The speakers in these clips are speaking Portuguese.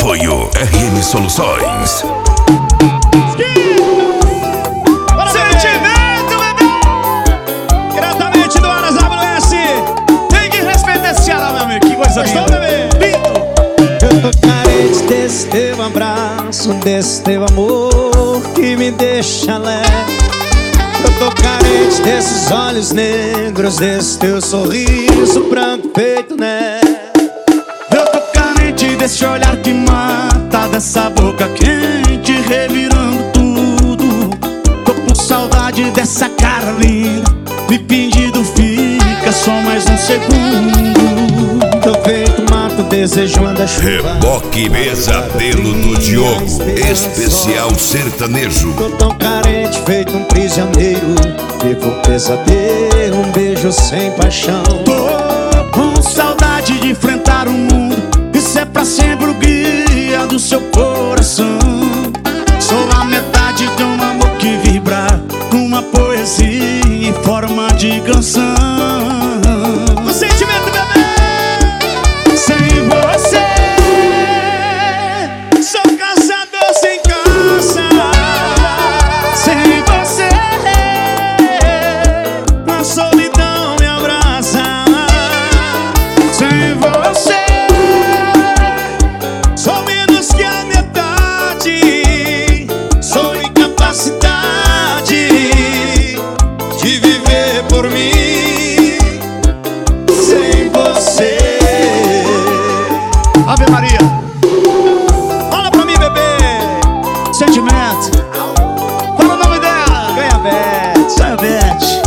Apoio RM Soluções. Sentimento, bebê! Diretamente do Aras WS. Tem que respeitar esse Ceará, meu amigo. Que coisa linda, bebê! Lindo! Eu tô carente desse teu abraço, desse teu amor que me deixa leve. Eu tô carente desses olhos negros, desse teu sorriso branco feito neve. Eu tô carente desse olhar que mata, dessa boca quente revirando tudo. Tô com saudade dessa cara linda, me pedindo fica só mais um segundo. Tô feito mato, desejando a chuva. Reboque Pesadelo do Diogo, especial sertanejo. Tô tão carente, feito um prisioneiro. Vivo um pesadelo, um beijo sem paixão. Tô com saudade de enfrentar o mundo, isso é pra sempre o guia do seu coração. Sou a metade de um amor que vibra, uma poesia em forma de canção. O sentimento, bebê! Sem você, sou caçador sem caça. Sem você, a solidão me abraça. Sem você, sou menos que a metade. Sou incapacidade de viver por mim. Sem você. Ave Maria, fala pra mim, bebê. Sentimento. Fala o nome dela. Ganha Beth, Ganha Beth.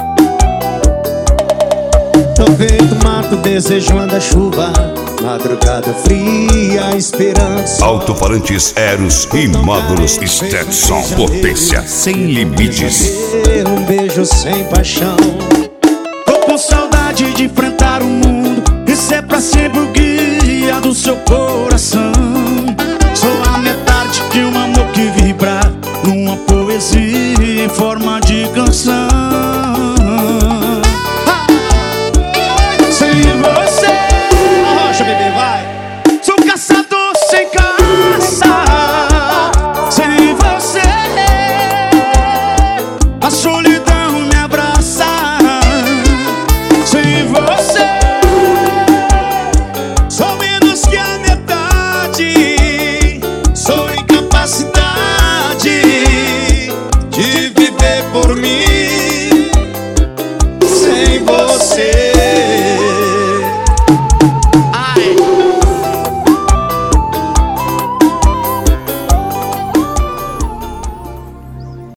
tô feito mato, desejando a chuva. Madrugada fria, esperando sol. Alto-falantes Eros e módulos Stetson. Potência sem limites. Um beijo sem paixão. Tô com saudade de enfrentar o mundo, isso é pra sempre o guia do seu corpo.